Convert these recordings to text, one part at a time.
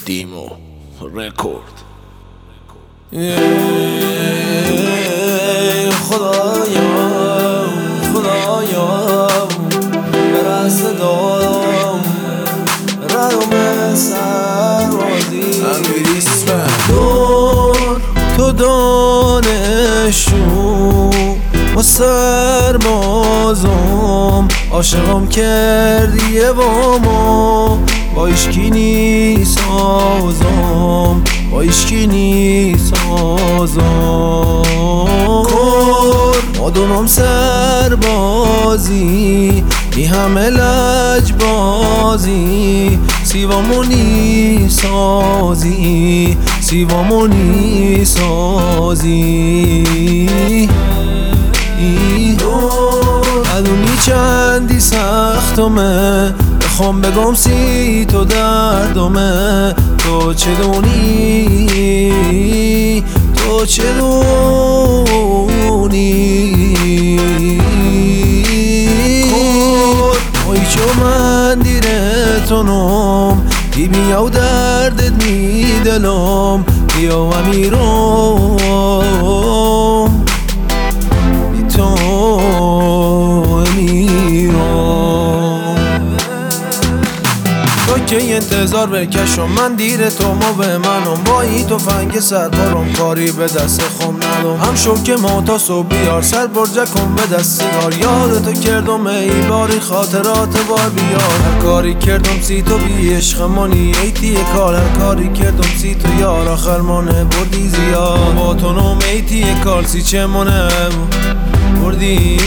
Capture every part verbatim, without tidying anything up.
دیمو رکورد. خدایا خدایا برس دام ردم سربازی دور تو دانشو و سربازم عاشقم کردی با ما با ایشکی نی سازم با ایشکی نی سازم کر مادونم سربازی ای همه لج بازی سیوامونی سازی سیوامونی سازی ادونی چندی سختمه بخوام بگم سی تو دردمه تو چه دونی تو چه دونی اوی چو من دیرتونم بی بیا و دردت می دلم بیا و میرم بی تو که انتظار بکشم من دیر تو ما به منم با این تو فنگ سر بارم کاری به دست خم ندم هم شو که ما تا صبح بیار سر برجه کن به دست سیگار یادتو کردم ای باری خاطرات بار بیار هر کاری کردم سی تو بی عشق مانی ایتی کار هر کاری کردم سی تو یار آخر مانه بردی زیاد با تو نوم ایتی کار سی چه مانه بردی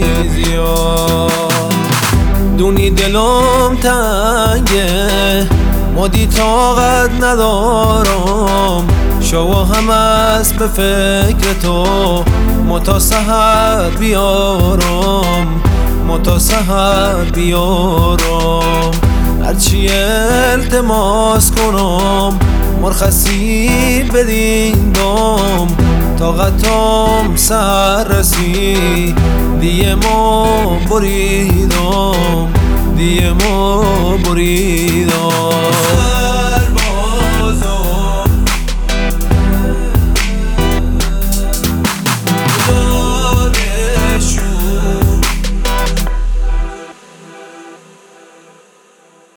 زیاد دونی دلم تنگه مادی طاقت ندارم شوا هم از به فکر تو ما تا سحر بیارم ما تا سحر بیارم هرچی التماس کنم مرخصی بدین دم طاقتم سر رسی دیه ما بریدم دیه ما بریدم